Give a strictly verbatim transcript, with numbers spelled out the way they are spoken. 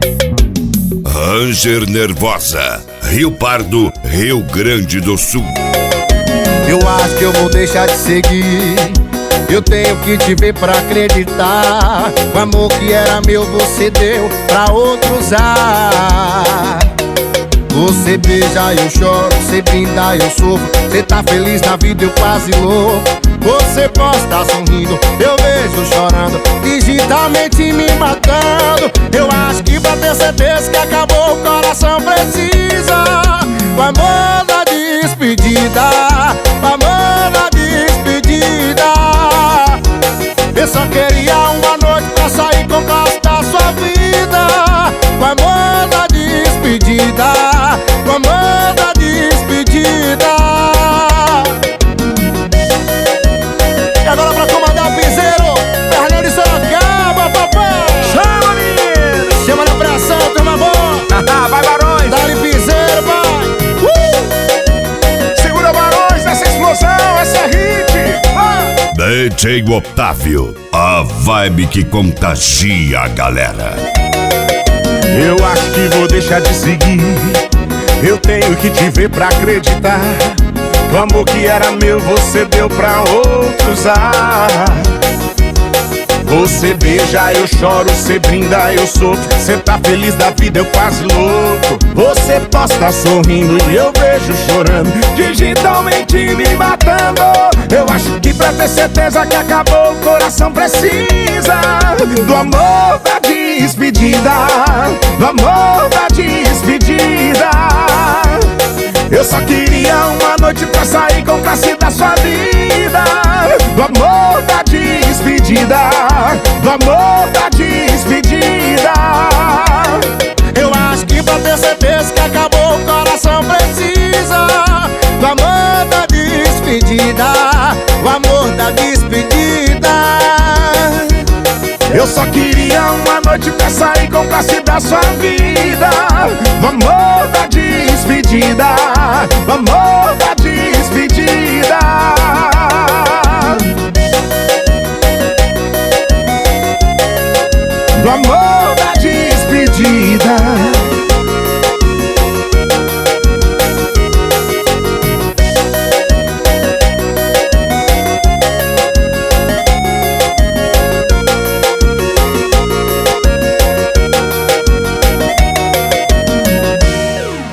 Ranger Nervosa, Rio Pardo, Rio Grande do Sul. Eu acho que eu vou deixar de seguir. Eu tenho que te ver pra acreditar. O amor que era meu você deu pra outro usar. Você beija, eu choro, você brinda, eu sofro. Você tá feliz na vida, eu quase louco. Você posta sorrindo, eu vejo chorando, digitalmente me matando. Eu acho que pra ter certeza que acabou, o coração precisa o amor da despedida, o amor da despedida. Eu só queria uma noite pra sair com o gosto da sua vida. O amor da despedida, o amor da despedida. E agora pra comandar o piseiro, Fernando de Sorocaba, papai. Chama, menino! Chama na pressão, turma boa. Vai, Barões! Dá-lhe piseiro, pai. Uh! Segura, Barões, essa explosão, essa é hit! Ah! D J Otávio, a vibe que contagia a galera. Eu acho que vou deixar de seguir. Eu tenho que te ver pra acreditar. O amor que era meu você deu pra outros usar. Você beija, eu choro, você brinda, eu sofro. Você tá feliz da vida, eu quase louco. Você posta sorrindo e eu vejo chorando, digitalmente me matando. Eu acho que pra ter certeza que acabou, o coração precisa do amor da despedida, do amor da despedida. Eu só queria uma noite pra sair com classe da sua vida. Do amor da despedida, do amor da despedida. Eu acho que pra ter certeza que acabou, o coração precisa do amor da despedida, o amor da despedida. Eu só queria uma noite pra sair com classe da sua vida. Do amor da despedida, do amor da despedida. Do amor